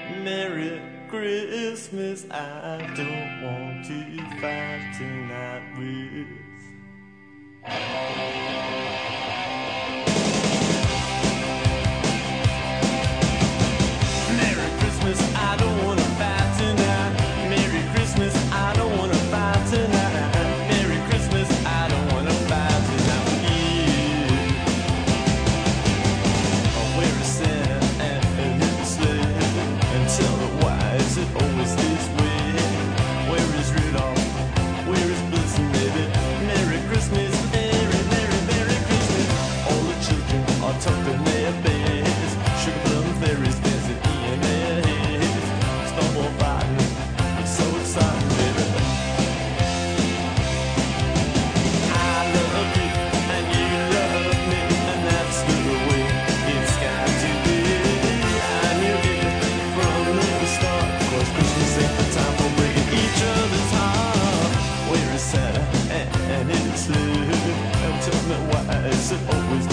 Merry Christmas, I don't want to fight tonight with. Merry Christmas, I don't want to fight tonight. Merry Christmas, I don't want to fight tonight. Merry Christmas, I don't want to fight tonight with you. Where is Santa and his sleigh? And tell me why is it always this way? Where is Rudolph? Where is Blitzen, baby? Merry Christmas, Merry, Merry, Merry Christmas. All the children are tucked in their beds. Sugar plum fairies dancing in their heads. Snowball fighting, it's so exciting, baby. I love you and you love me, and that's the way it's got to be. I knew it from the start, 'cause Christmas ain't the time for breaking each other's heart. Where is Santa and his sleigh? And tell me why is it always